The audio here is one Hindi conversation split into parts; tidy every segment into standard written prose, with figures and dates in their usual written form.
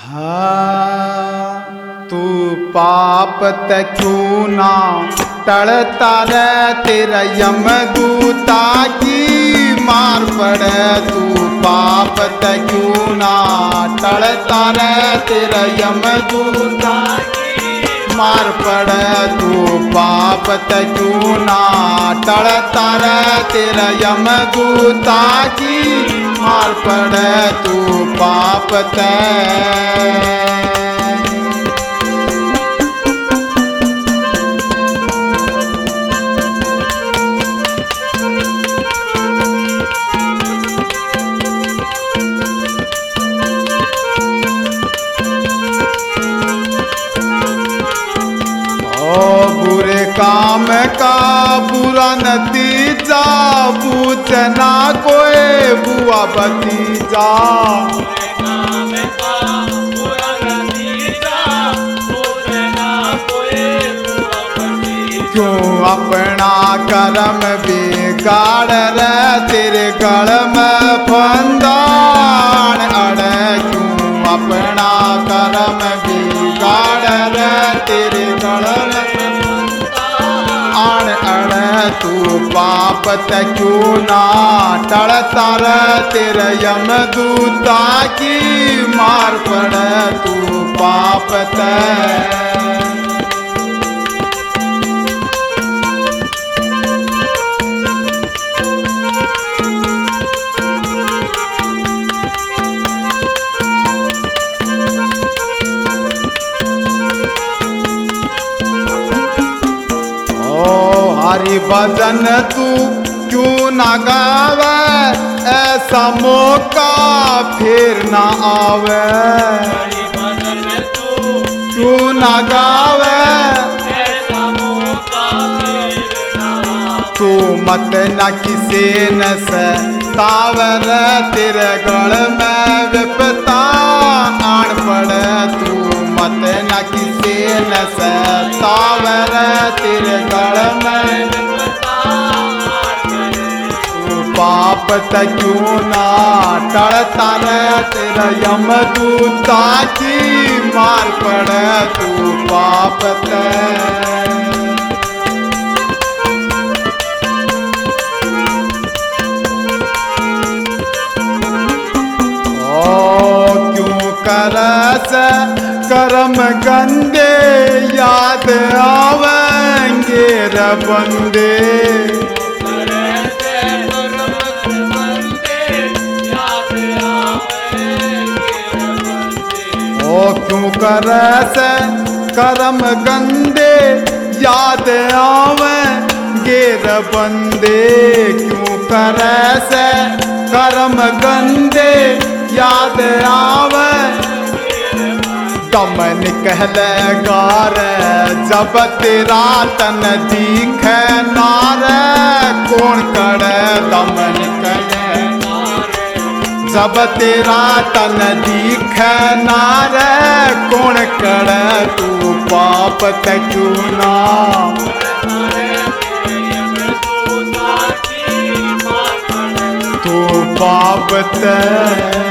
हाँ, तू पाप त क्यों ना टलता रे, तेरा यमदूता की मार पड़े। तू पाप त क्यों ना टलता रे, तेरा यमदूता की मार पड़े। तू पाप त क्यों ना टलता रे, तेरा यमदूता की मार पड़े। तू पाप त बुरे काम का बुरा नतीजा, पूछना कोई बुआ भतीजा। बुरे काम का बुरा नतीजा, पूछना कोई बुआ भतीजा। क्यों अपना कर्म बिगाड़ रे, तेरे गल में फंदान अड़े। क्यों अपना कर्म बिगाड़ रे, तेरे गल में आन अड़े। तू पाप त क्यों ना टलता रे, तेरे यमदूता की मार पड़े। तू पाप त हरि भजन तू क्यों ना गावे, ऐसा मौका फिर ना आवे। हरि भजन तू क्यों ना गावे, ऐसा मौका फिर ना आवे। तू मत न किसी न सतावर, तेरे गल में विपता आन पड़े। तू मत न किसी न सतावर, तेरे गल में पाप त क्यों ना टलता रे, तेरा यमदूता की मार पड़े। तू पाप त क्यों करस कर्म गंदे, याद आवेंगे रे बंदे। क्यों करस कर्म गंदे, याद आवेंगे रे बंदे। क्यों करस कर्म गंदे, याद आवे दम निकलेगा रे, जब तेरा तन दिखे नारे। कौन करे दम निकले जब तेरा तन दिखे नारे, कौन करे। तू पाप त क्यों ना तू पाप त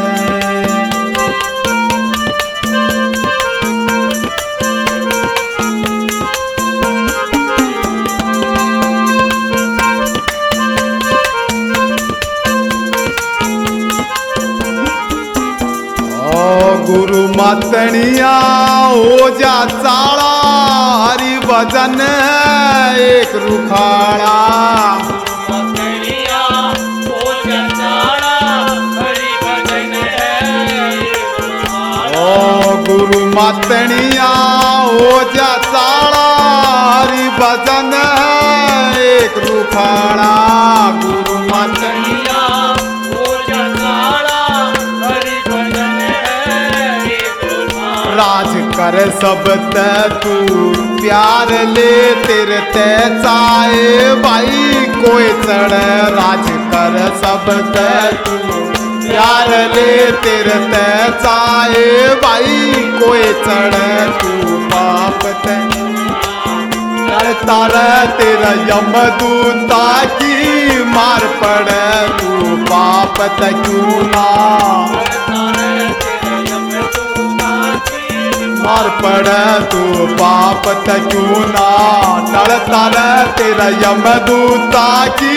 गुरु मतनिया हो जा चाला, हरि भजन एक रुखाड़ा। गुरु मतनिया हो जा चाला, हरि भजन एक रुखाड़ा। गुरु मतनिया राज कर सब ते तू प्यार ले, तेरे ते चाहे भाई कोई चढ़े। राज कर सब ते तू प्यार ले, तेरे ते चाहे भाई कोई चढ़े। तू पाप ते टलता रे, तेरा यमदूता की मार पड़े। तू पाप त क्यों ना मार पड़े तू पाप त क्यों ना टलता रे तेरा यमदूता की